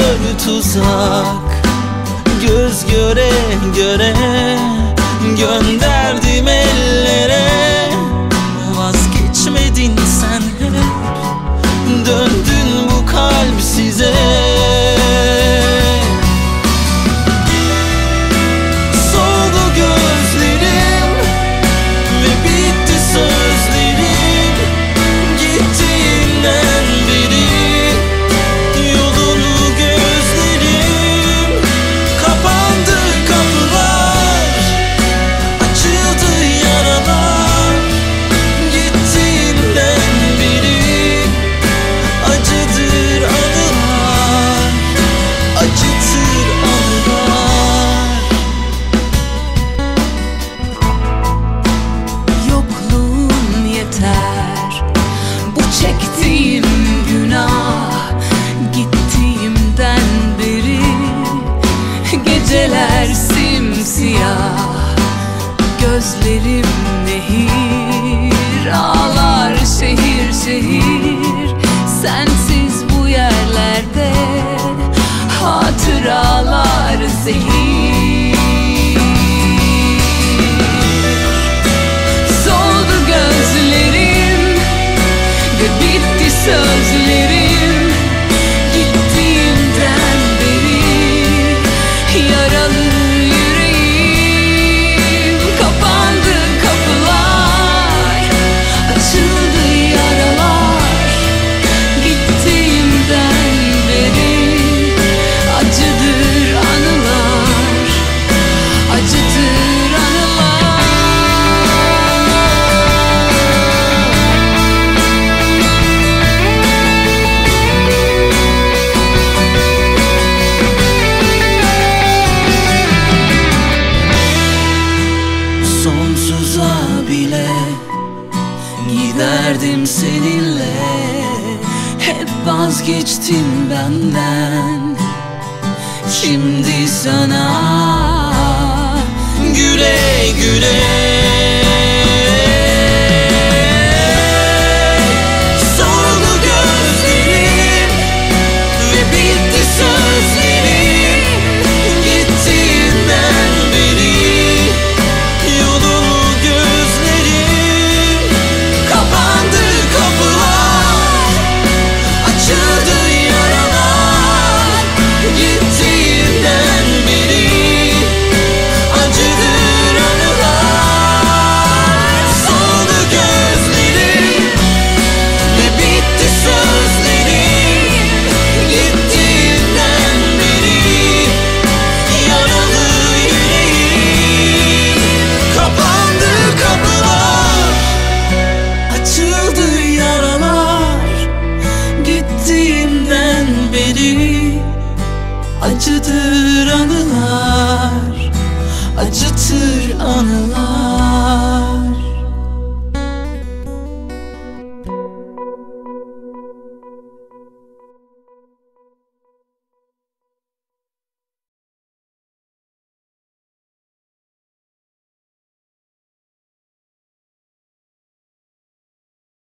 tuzak. Göz göre göre gönderdim ellere. Vazgeçmedin sen hep, döndün bu kalp size. Soldu gözlerim ve bitti sözlerim. Gittiğinden beri yolunu gözlerim. Kapandı kapılar, açıldı yaralar. Gittiğinden beri acıdır anılar, acıtır anılar. Yokluğun yeter, bu çektiğim günah. Gittiğimden beri geceler simsiyah. Gözlerim nehir, ağlar şehir şehir. Sensiz bu yerlerde hatıralar zehir. Soldu gözlerim ve bitti sözlerim. Gittiğimden beri yaralı yüreğim. Kapandı kapılar, açıldı yaralar. Gittiğimden beri acıdır anılar, acıdır anılar. Sonsuza bile giderdim seninle. Hep vazgeçtin benden. Şimdi sana güle güle. Soldu gözlerim ve bitti sözlerim. Gittiğinden beri yolunu gözlerim. Kapandı kapılar, açıldı yaralar. Gittiğinden beri acıdır anılar. Soldu gözlerim ve bitti sözlerim. Gittiğinden beri yaralı yüreğim. Kapandı kapılar, açıldı yaralar. Gittiğinden beri acıdır anılar.